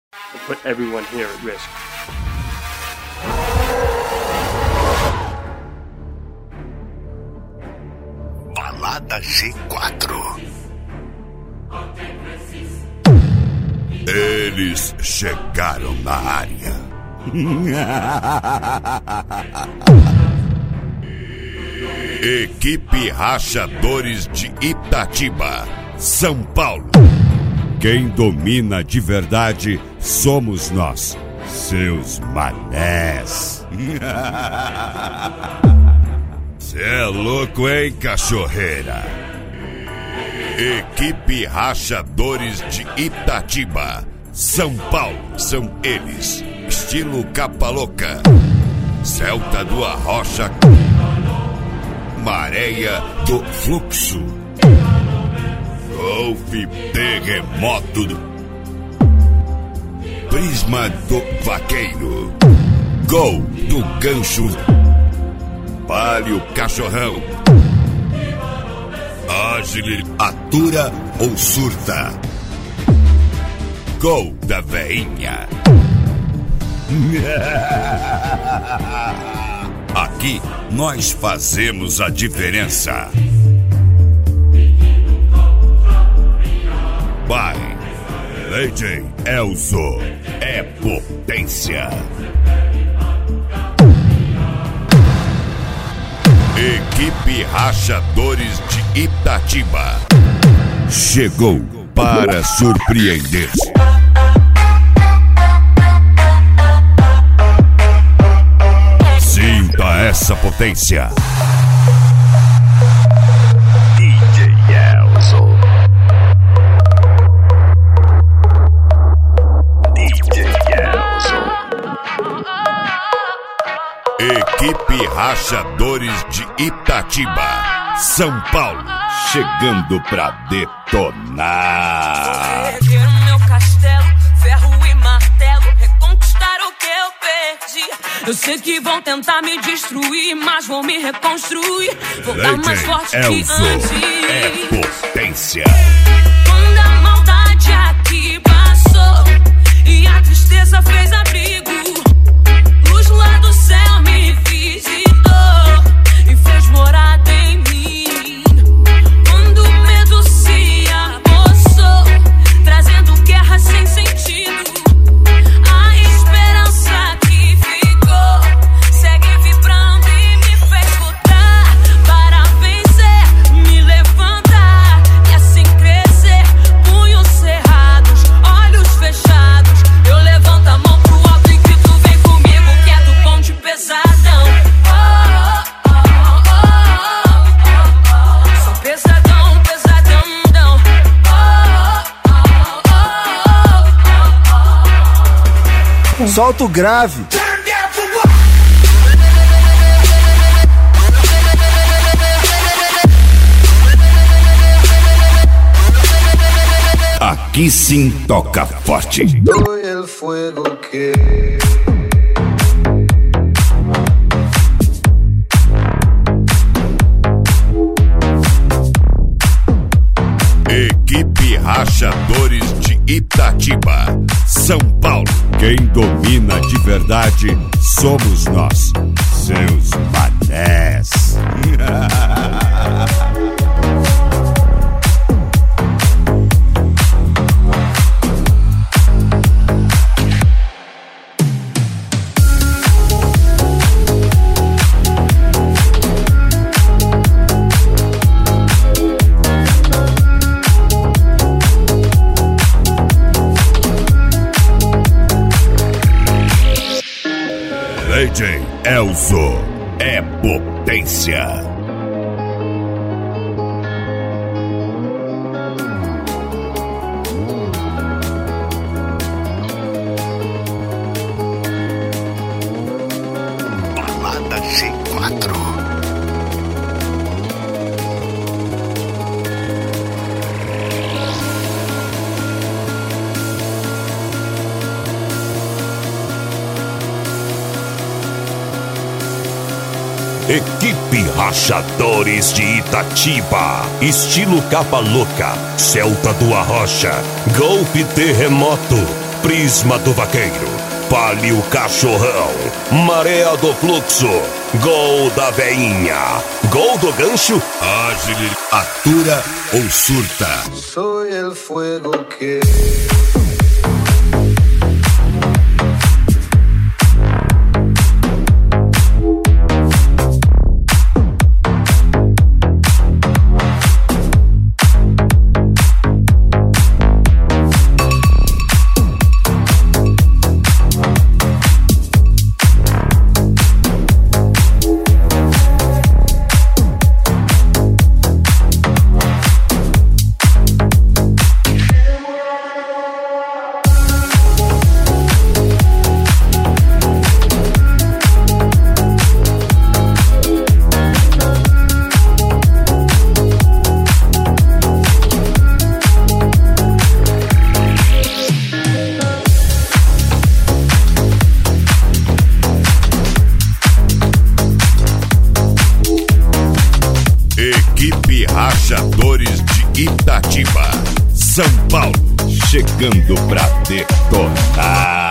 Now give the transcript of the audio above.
and put everyone here at risk. Balada G4. Eles chegaram na área. Equipe Rachadores de Itatiba, São Paulo. Quem domina de verdade somos nós, seus manés. Cê é louco, hein, cachorreira? Equipe Rachadores de Itatiba, São Paulo. São eles, estilo capa louca, Celta do Arrocha, Maréia do Fluxo, Golf Terremoto, Prisma do Vaqueiro, Gol do Gancho, Palio Cachorrão, Ágil Atura ou Surta, Gol da Veinha. Aqui nós fazemos a diferença. By Lady Elzo, é potência. Equipe Rachadores de Itatiba chegou para surpreender-se. Sinta essa potência. DJ Elzo. DJ Elzo. Equipe Rachadores de Itatiba, São Paulo, chegando pra detonar. Erguer o meu castelo, ferro e martelo, reconquistar o que eu perdi. Eu sei que vão tentar me destruir, mas vou me reconstruir. Vou dar mais forte que antes. É potência. Quando a maldade aqui passou e a tristeza fez abrigo, luz lá do céu me visitou e fez morada em mim. Quando o medo se apossou, trazendo guerra sem sentido, a esperança que ficou segue vibrando e me fez lutar para vencer, me levantar e assim crescer. Punhos cerrados, olhos fechados, eu levanto a mão pro alto e grito: vem comigo que é do bonde pesadão. Sou pesadão, pesadão. Solta o grave. Aqui sim toca forte. Doy el fuego que Equipe Rachadores de Itatiba, São Paulo. Quem domina de verdade somos nós, seus manés. DJ Elzo, é potência. Balada G4. Equipe Rachadores de Itatiba, estilo capa louca, Celta do Arrocha, Golpe Terremoto, Prisma do Vaqueiro, Palio Cachorrão, Maré do Fluxo, Gol da Veinha, Gol do Gancho, atura ou surta. Soy el fuego que... Equipe Rachadores de Itatiba, São Paulo, chegando pra detonar.